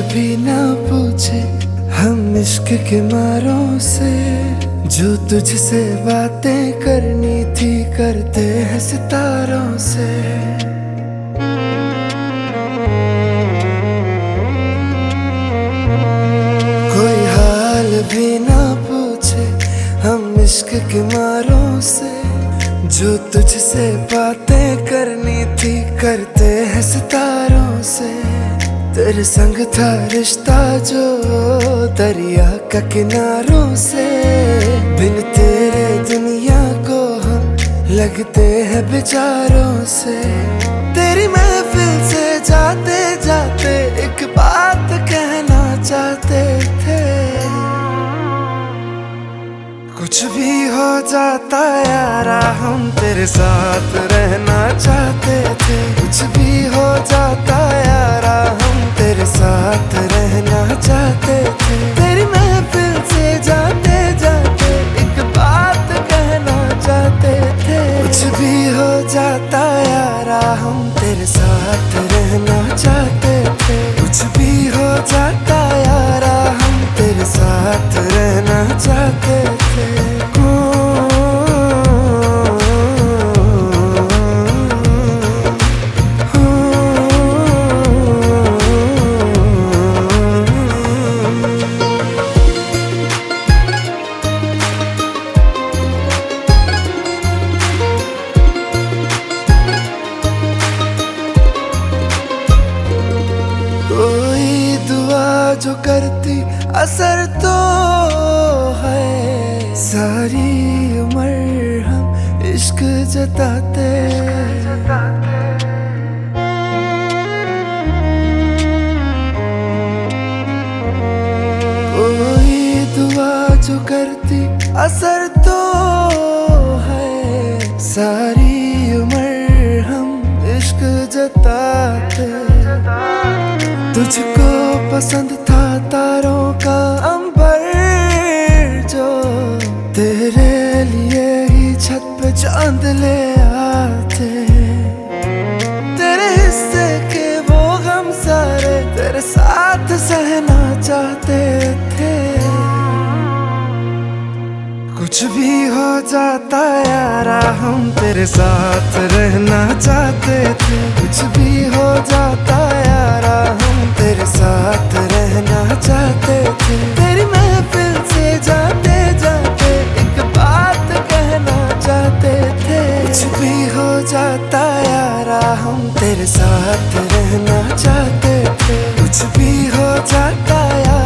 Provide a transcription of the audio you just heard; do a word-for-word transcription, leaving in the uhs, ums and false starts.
भी ना पूछे हम इश्क के मारों से, जो तुझसे बातें करनी थी करते हैं सितारों से। कोई हाल भी ना पूछे हम इश्क के मारों से, जो तुझसे बातें करनी थी करते हैं सितारों से। तेरे संग था रिश्ता जो दरिया का किनारों से, बिन तेरे दुनिया को हम लगते हैं बेचारों से। तेरी महफिल से जाते जाते एक बात कहना चाहते थे, कुछ भी हो जाता यारा हम तेरे साथ रहना चाहते थे। कुछ भी हो जाता यारा हम तेरे साथ रहना चाहते थे। तेरी महफिल से जाते जाते एक बात कहना चाहते थे, कुछ भी हो जाता यारा हम तेरे साथ रहना चाहते थे। कुछ भी हो जाता यारा हम तेरे साथ रहना चाहते थे। जो करती असर तो है, सारी उम्र हम इश्क जताते। कोई दुआ जो करती असर तो है, सारी उम्र हम इश्क जताते। तुझको पसंद था तारों का अंबर जो, तेरे लिए ही छत पे चांद ले आते। तेरे हिस्से के वो गम सारे तेरे साथ सहना चाहते थे। कुछ भी हो जाता यारा हम तेरे साथ रहना चाहते थे। कुछ भी हो जाता यारा हम तेरे साथ रहना चाहते थे। तेरी महफिल से जाते जाते एक बात कहना चाहते थे, कुछ भी हो जाता यारा हम तेरे साथ रहना चाहते थे। कुछ भी हो जाता यारा